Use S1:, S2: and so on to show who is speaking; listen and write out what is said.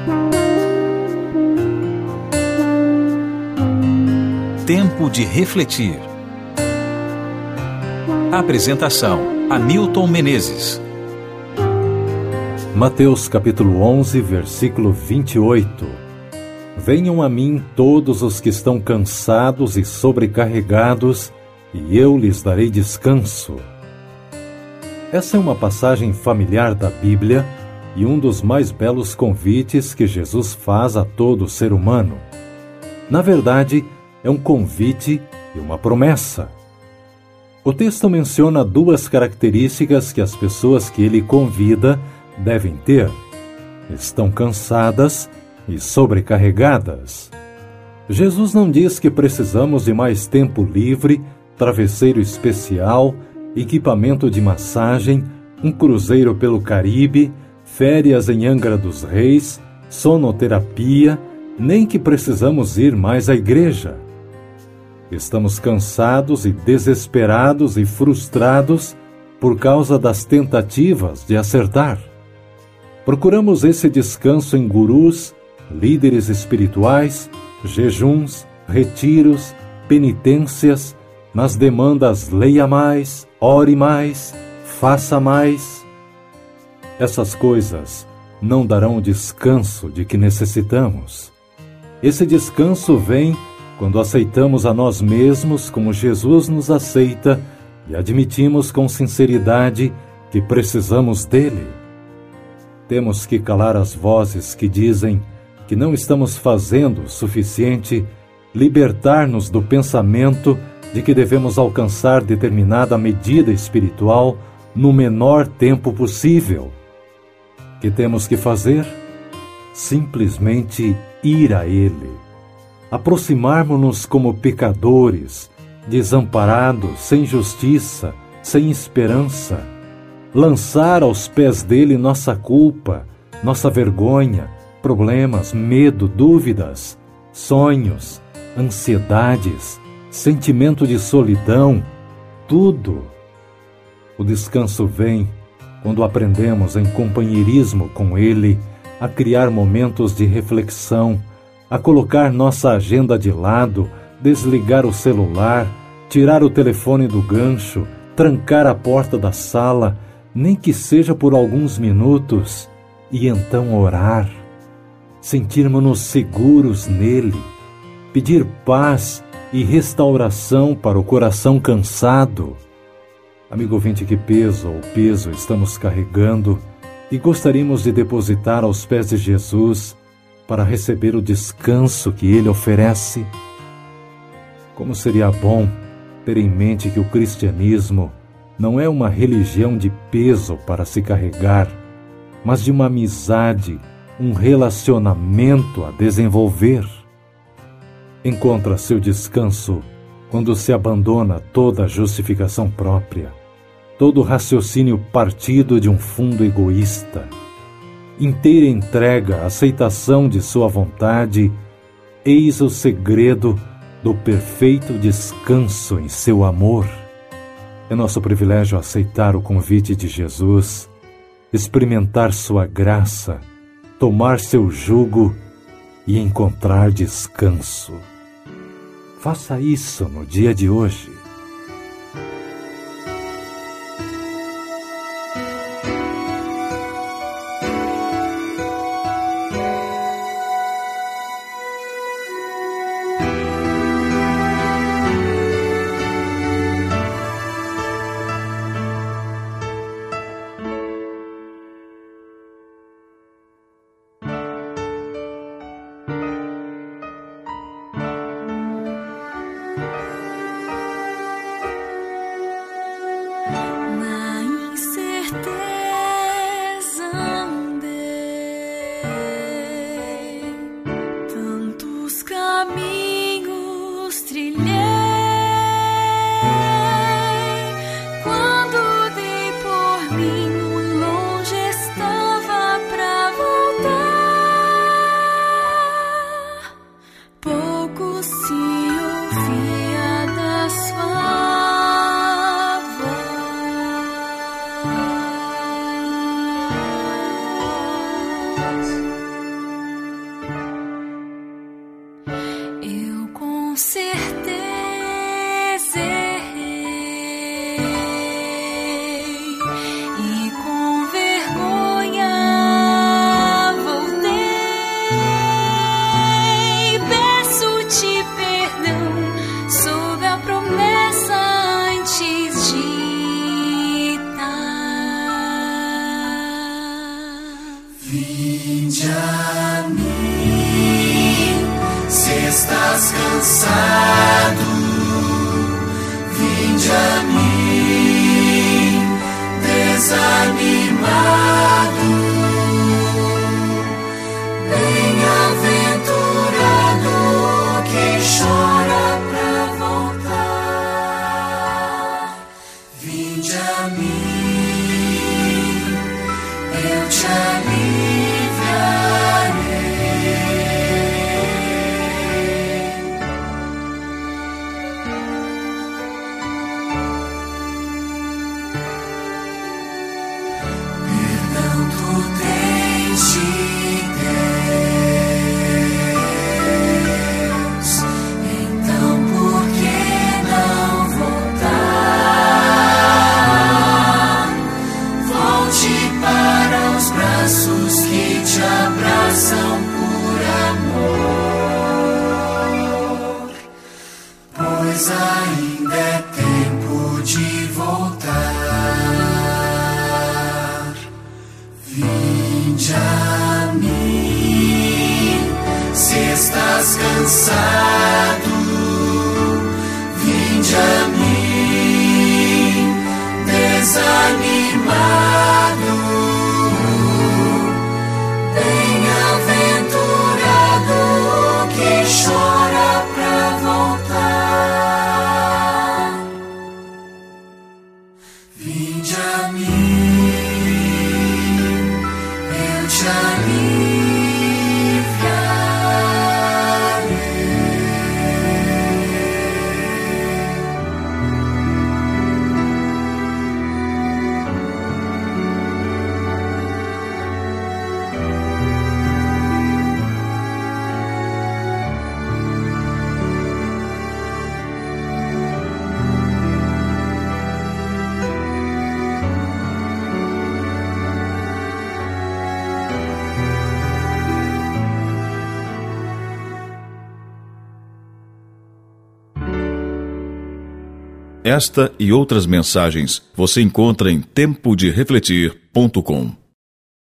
S1: Tempo de refletir. Apresentação: Hamilton Menezes.
S2: Mateus capítulo 11, versículo 28. Venham a mim todos os que estão cansados e sobrecarregados, e eu lhes darei descanso. Essa é uma passagem familiar da Bíblia e um dos mais belos convites que Jesus faz a todo ser humano. Na verdade, é um convite e uma promessa. O texto menciona duas características que as pessoas que ele convida devem ter: estão cansadas e sobrecarregadas. Jesus não diz que precisamos de mais tempo livre, travesseiro especial, equipamento de massagem, um cruzeiro pelo Caribe, férias em Angra dos Reis, sonoterapia, nem que precisamos ir mais à igreja. Estamos cansados e desesperados e frustrados por causa das tentativas de acertar. Procuramos esse descanso em gurus, líderes espirituais, jejuns, retiros, penitências, nas demandas leia mais, ore mais, faça mais. Essas coisas não darão o descanso de que necessitamos. Esse descanso vem quando aceitamos a nós mesmos como Jesus nos aceita e admitimos com sinceridade que precisamos dele. Temos que calar as vozes que dizem que não estamos fazendo o suficiente, libertar-nos do pensamento de que devemos alcançar determinada medida espiritual no menor tempo possível. O que temos que fazer? Simplesmente ir a ele. Aproximarmos-nos como pecadores, desamparados, sem justiça, sem esperança. Lançar aos pés dele nossa culpa, nossa vergonha, problemas, medo, dúvidas, sonhos, ansiedades, sentimento de solidão, tudo. O descanso vem quando aprendemos em companheirismo com ele a criar momentos de reflexão, a colocar nossa agenda de lado, desligar o celular, tirar o telefone do gancho, trancar a porta da sala, nem que seja por alguns minutos, e então orar, sentirmos-nos seguros nele, pedir paz e restauração para o coração cansado. Amigo ouvinte, que peso ou peso estamos carregando e gostaríamos de depositar aos pés de Jesus para receber o descanso que ele oferece? Como seria bom ter em mente que o cristianismo não é uma religião de peso para se carregar, mas de uma amizade, um relacionamento a desenvolver. Encontra seu descanso quando se abandona toda a justificação própria, todo o raciocínio partido de um fundo egoísta. Inteira entrega, aceitação de sua vontade, eis o segredo do perfeito descanso em seu amor. É nosso privilégio aceitar o convite de Jesus, experimentar sua graça, tomar seu jugo e encontrar descanso. Faça isso no dia de hoje.
S3: Vinde a mim, se estás cansado, vinde a mim, desanimado, bem-aventurado que chora pra voltar. Vinde a mim, eu te ainda é tempo de voltar. Vinde a mim, se estás cansado, vinde a mim, desanimado, bem-aventurado que chora pra voltar. Vinde a mim, eu te aliviarei.
S4: Esta e outras mensagens você encontra em tempoderefletir.com.